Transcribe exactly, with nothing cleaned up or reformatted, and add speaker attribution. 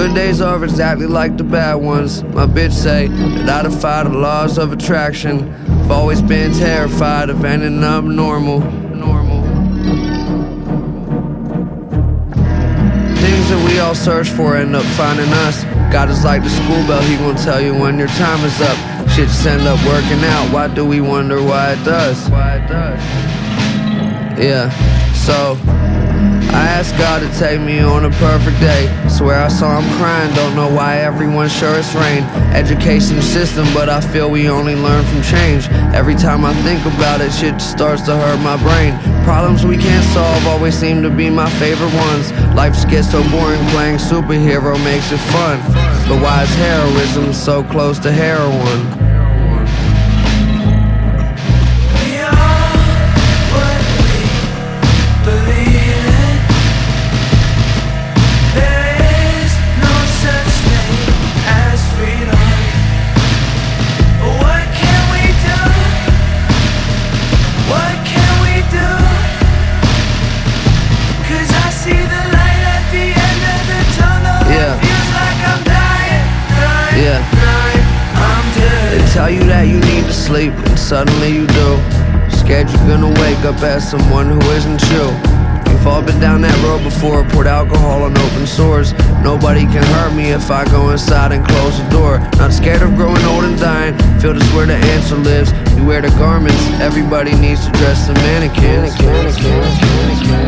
Speaker 1: good days are exactly like the bad ones. My bitch say that I defy the laws of attraction. I've always been terrified of ending up normal. Normal. Things that we all search for end up finding us. God is like the school bell, he gon' tell you when your time is up. Shit just end up working out. Why do we wonder why it does? Why it does? Yeah, so I asked God to take me on a perfect day. Swear I saw him crying, don't know why everyone's sure it's rain. Education system, but I feel we only learn from change. Every time I think about it, shit just starts to hurt my brain. Problems we can't solve always seem to be my favorite ones. Life just gets so boring, playing superhero makes it fun. But why is heroism so close to heroin? Yeah, they tell you that you need to sleep, and suddenly you do. Scared you're gonna wake up as someone who isn't you. We've all been down that road before, poured alcohol on open sores. Nobody can hurt me if I go inside and close the door. Not scared of growing old and dying, feel this where the answer lives. You wear the garments, everybody needs to dress the mannequins.